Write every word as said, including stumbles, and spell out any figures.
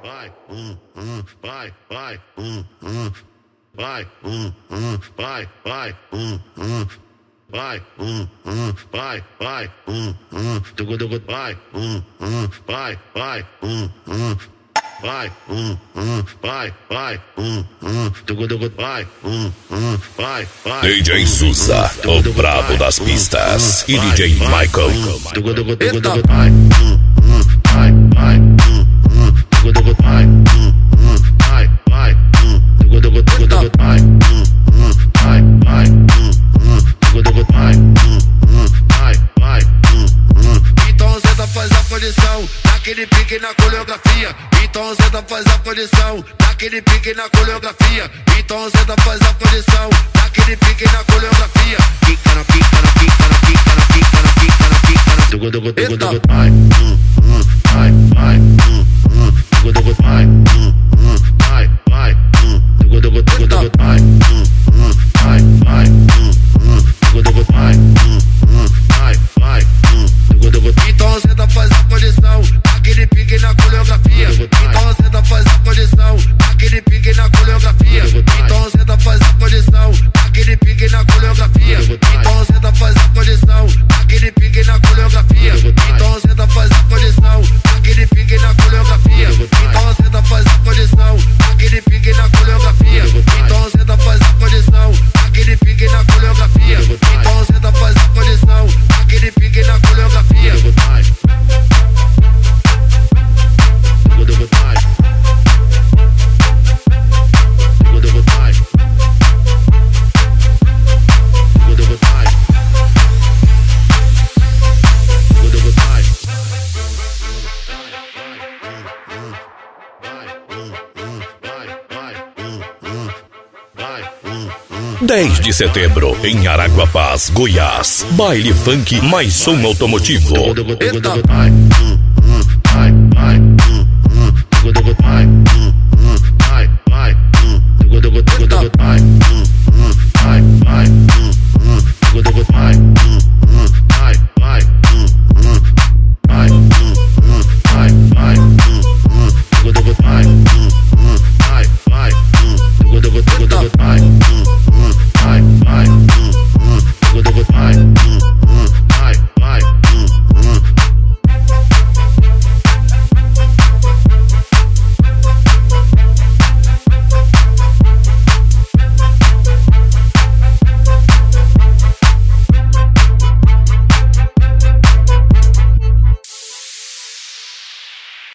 vai, hum, hum, vai, vai, hum, hum, vai, hum, hum, vai, vai, hum, hum, vai, hum, hum, vai, vai, hum, hum, tugu tugu, vai, hum, hum, vai, vai, hum, hum, vai, hum, hum, vai, vai, hum, hum, tugu tugu, vai, hum, hum, vai, vai. D J Souza, o brabo das pistas, e D J Michael. Tugu tugu, tugu tugu, vai, hum, hum, vai, vai, hum, hum, tugu tugu, vai, hum, hum, vai, vai, hum, tugu tugu, tugu tugu, vai, hum, hum, vai, vai, hum, hum, tugu tugu, vai, hum, hum, vai, vai, hum, hum. Então senta, faz a posição, naquele pique na coreografia. Então senta, faz a posição, naquele pique na coreografia. Então senta, faz a posição, naquele pique na coreografia. Pica na pica na pica na pica na pica na pica na pica na tugu tugu tugu tugu, vai, hum, hum, vai, vai, hum, hum, tugu tugu, vai, hum, hum, vai, vai, hum, tugu tugu tugu tugu, vai, hum, hum, vai, vai, hum, hum, tugu tugu, vai, hum, hum, vai, vai, hum, tugu tugu. Então senta, faz a posição, naquele pique na coreografia. Então senta, faz a posição, naquele pique na coreografia. Então senta, faz a posição, naquele pique na coreografia. Então senta, faz a posição, naquele pique na coreografia. Então senta, faz a posição, naquele pique na coreografia. Então senta, faz a posição, naquele pique na coreografia. Então senta, faz a posição, naquele pique na coreografia. Então senta, faz a posição, naquele pique na coreografia. dez de setembro, em Araguapaz, Goiás. Baile funk mais som automotivo. Eita.